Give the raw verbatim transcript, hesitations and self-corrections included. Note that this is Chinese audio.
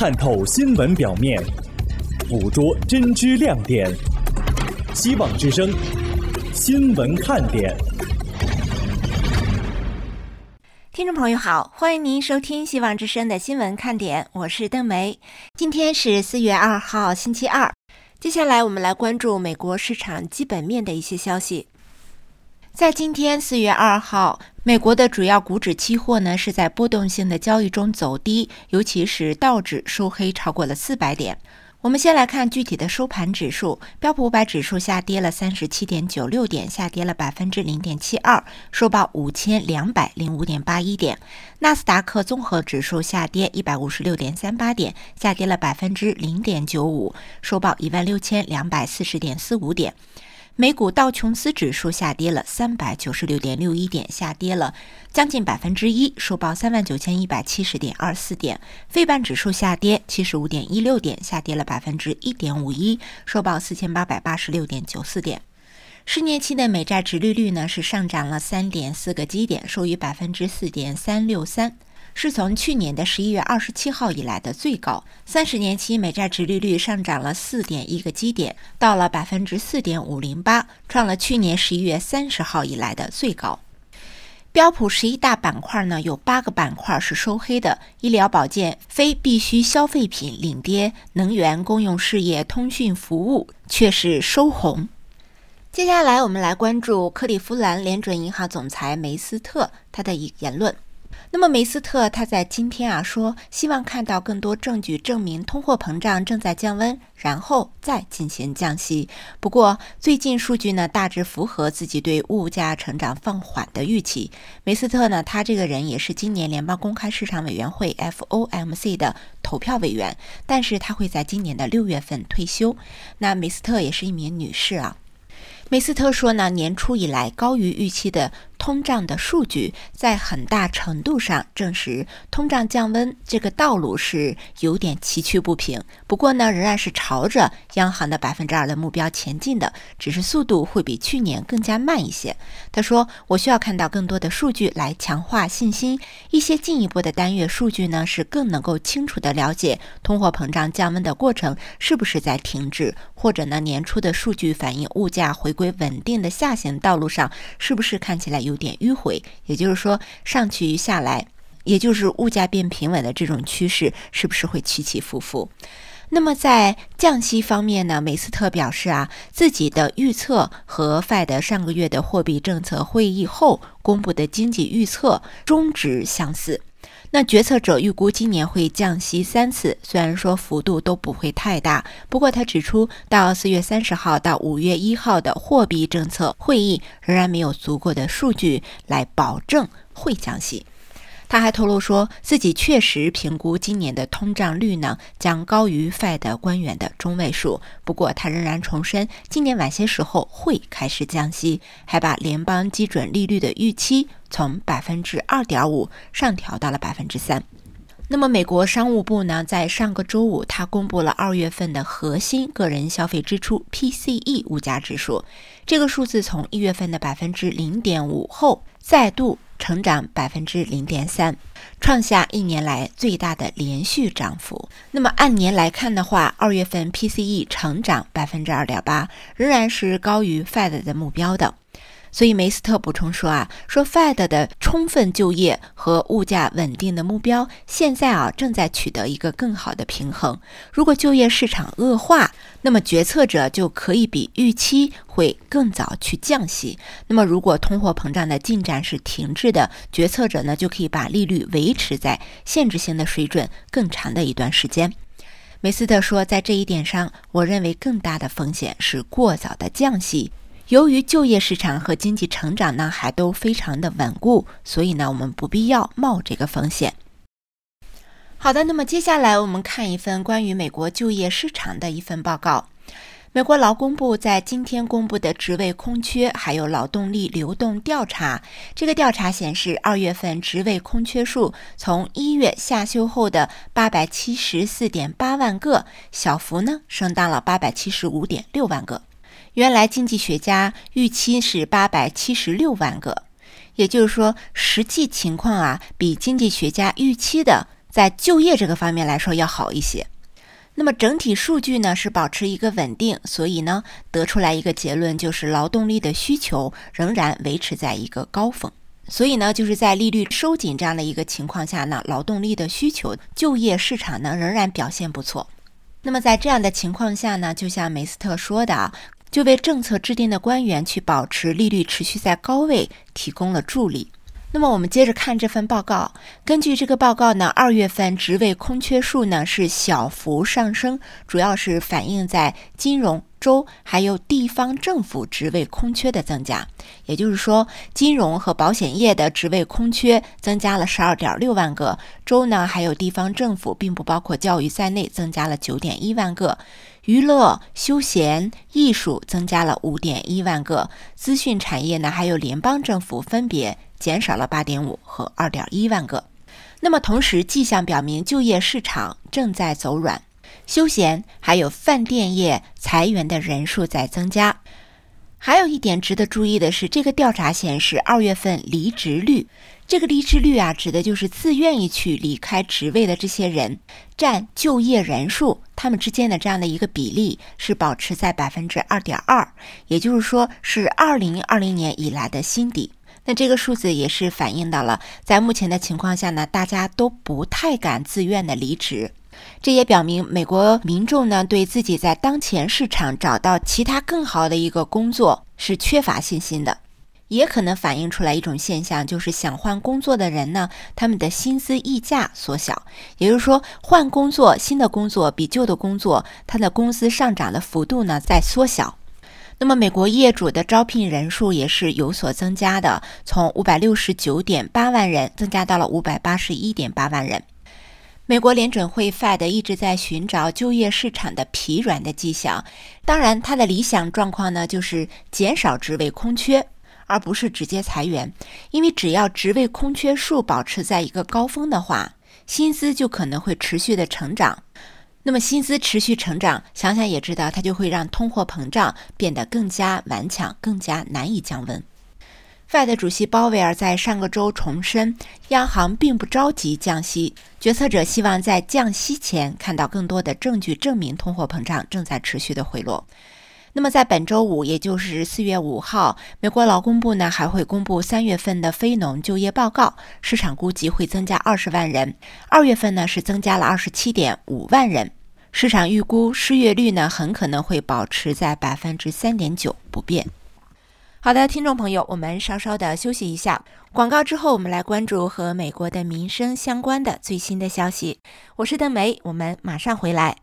探透新闻表面，捕捉真知亮点。希望之声，新闻看点。 听众朋友好，欢迎您收听希望之声的新闻看点，我是邓梅。今天是四月二号，星期二。接下来我们来关注美国市场基本面的一些消息。在今天四月二号，美国的主要股指期货呢是在波动性的交易中走低，尤其是道指收黑超过了四百点。我们先来看具体的收盘指数，标普五百指数下跌了 三十七点九六 点，下跌了 百分之零点七二， 收报五千两百零五点八一点。纳斯达克综合指数下跌 一百五十六点三八 点，下跌了 百分之零点九五， 收报一万六千两百四十点四五点。美股道琼斯指数下跌了 三百九十六点六一 点，下跌了将近百分之一，收报 三万九千一百七十点二四 点。费半指数下跌 七十五点一六 点，下跌了 百分之一点五一， 收报 四千八百八十六点九四 点。十年期的美债殖利率呢是上涨了 三点四个基点，收于 百分之四点三六三。是从去年的十一月二十七号以来的最高。三十年期美债殖利率上涨了 四点一个基点，到了 百分之四点五零八， 创了去年十一月三十号以来的最高。标普十一大板块呢，有八个板块是收黑的，医疗保健、非必需消费品领跌，能源、公用事业、通讯服务却是收红。接下来我们来关注克利夫兰联准银行总裁梅斯特他的言论。那么梅斯特他在今天啊说，希望看到更多证据证明通货膨胀正在降温，然后再进行降息。不过最近数据呢大致符合自己对物价成长放缓的预期。梅斯特呢，他这个人也是今年联邦公开市场委员会 F O M C 的投票委员，但是他会在今年的六月份退休。那梅斯特也是一名女士啊。梅斯特说呢，年初以来高于预期的通胀的数据在很大程度上证实通胀降温这个道路是有点崎岖不平，不过呢仍然是朝着央行的 百分之二 的目标前进的，只是速度会比去年更加慢一些。他说，我需要看到更多的数据来强化信心，一些进一步的单月数据呢是更能够清楚地了解通货膨胀降温的过程是不是在停滞，或者呢年初的数据反映物价回归稳定的下行道路上是不是看起来有点迂回，也就是说上去下来，也就是物价变平稳的这种趋势是不是会起起伏伏。那么在降息方面呢，梅斯特表示啊，自己的预测和 Fed 上个月的货币政策会议后公布的经济预测中值相似。那决策者预估今年会降息三次，虽然说幅度都不会太大，不过他指出到四月三十号到五月一号的货币政策会议仍然没有足够的数据来保证会降息。他还透露说，自己确实评估今年的通胀率呢将高于 Fed 官员的中位数，不过他仍然重申今年晚些时候会开始降息，还把联邦基准利率的预期从 百分之二点五 上调到了 百分之三。那么美国商务部呢，在上个周五他公布了二月份的核心个人消费支出 P C E 物价指数，这个数字从一月份的 百分之零点五 后再度成长 百分之零点三， 创下一年来最大的连续涨幅。那么按年来看的话，二月份 P C E 成长 百分之二点八， 仍然是高于 Fed 的目标的。所以梅斯特补充说啊，说 Fed 的充分就业和物价稳定的目标现在啊正在取得一个更好的平衡。如果就业市场恶化，那么决策者就可以比预期会更早去降息。那么如果通货膨胀的进展是停滞的，决策者呢就可以把利率维持在限制性的水准更长的一段时间。梅斯特说，在这一点上，我认为更大的风险是过早的降息。由于就业市场和经济成长呢还都非常的稳固，所以呢我们不必要冒这个风险。好的，那么接下来我们看一份关于美国就业市场的一份报告。美国劳工部在今天公布的职位空缺还有劳动力流动调查，这个调查显示二月份职位空缺数从一月下修后的 八百七十四点八万个，小幅呢升到了 八百七十五点六万个。原来经济学家预期是八百七十六万个，也就是说实际情况啊比经济学家预期的在就业这个方面来说要好一些。那么整体数据呢是保持一个稳定，所以呢得出来一个结论，就是劳动力的需求仍然维持在一个高峰。所以呢就是在利率收紧这样的一个情况下呢，劳动力的需求，就业市场呢仍然表现不错。那么在这样的情况下呢，就像梅斯特说的啊，就为政策制定的官员去保持利率持续在高位提供了助力。那么我们接着看这份报告，根据这个报告呢，二月份职位空缺数呢是小幅上升，主要是反映在金融、州还有地方政府职位空缺的增加。也就是说，金融和保险业的职位空缺增加了 十二点六万个，州呢还有地方政府并不包括教育在内增加了 九点一万个，娱乐、休闲、艺术增加了 五点一万个，资讯产业呢还有联邦政府分别减少了 八点五和 二点一万个。那么同时迹象表明就业市场正在走软，休闲还有饭店业裁员的人数在增加。还有一点值得注意的是，这个调查显示二月份离职率，这个离职率啊指的就是自愿意去离开职位的这些人占就业人数，他们之间的这样的一个比例是保持在 百分之二点二， 也就是说是二零二零年以来的新低。那这个数字也是反映到了在目前的情况下呢，大家都不太敢自愿的离职。这也表明美国民众呢对自己在当前市场找到其他更好的一个工作是缺乏信心的。也可能反映出来一种现象，就是想换工作的人呢，他们的薪资溢价缩小，也就是说换工作，新的工作比旧的工作，它的工资上涨的幅度呢在缩小。那么美国业主的招聘人数也是有所增加的，从 五百六十九点八万人增加到了 五百八十一点八万人。美国联准会 F E D 一直在寻找就业市场的疲软的迹象，当然它的理想状况呢就是减少职位空缺，而不是直接裁员，因为只要职位空缺数保持在一个高峰的话，薪资就可能会持续的成长。那么薪资持续成长，想想也知道它就会让通货膨胀变得更加顽强，更加难以降温。F E D 主席鲍威尔在上个周重申，央行并不着急降息，决策者希望在降息前看到更多的证据证明通货膨胀正在持续的回落。那么在本周五，也就是四月五号，美国劳工部呢还会公布三月份的非农就业报告，市场估计会增加二十万人，二月份呢是增加了 二十七点五万人，市场预估失业率呢很可能会保持在 百分之三点九 不变。好的，听众朋友，我们稍稍的休息一下，广告之后我们来关注和美国的民生相关的最新的消息。我是邓梅，我们马上回来。